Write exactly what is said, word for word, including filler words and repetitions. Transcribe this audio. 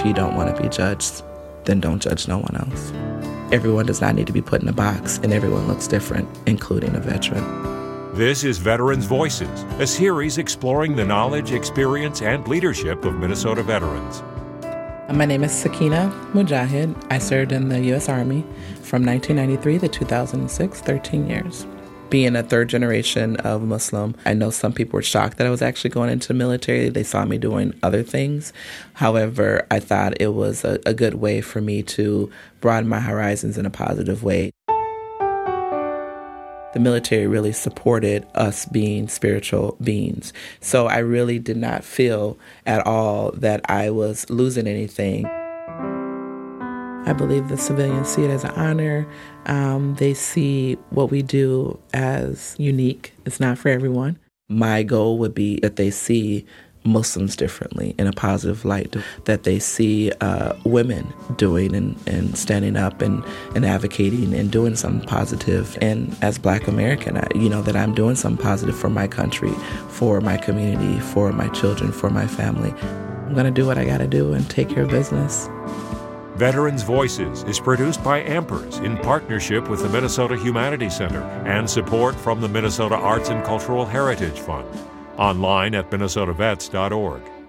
if you don't want to be judged, then don't judge no one else. Everyone does not need to be put in a box, and everyone looks different, including a veteran. This is Veterans Voices, a series exploring the knowledge, experience, and leadership of Minnesota veterans. My name is Sakina Mujahid. I served in the U S Army from nineteen ninety-three to two thousand six, thirteen years. Being a third generation of Muslim, I know some people were shocked that I was actually going into the military. They saw me doing other things. However, I thought it was a, a good way for me to broaden my horizons in a positive way. The military really supported us being spiritual beings. So I really did not feel at all that I was losing anything. I believe the civilians see it as an honor. Um, they see what we do as unique. It's not for everyone. My goal would be that they see Muslims differently in a positive light, that they see uh, women doing and, and standing up and, and advocating and doing something positive. And as Black American, I, you know, that I'm doing something positive for my country, for my community, for my children, for my family. I'm going to do what I got to do and take care of business. Veterans Voices is produced by Ampers in partnership with the Minnesota Humanities Center and support from the Minnesota Arts and Cultural Heritage Fund. Online at minnesota vets dot org.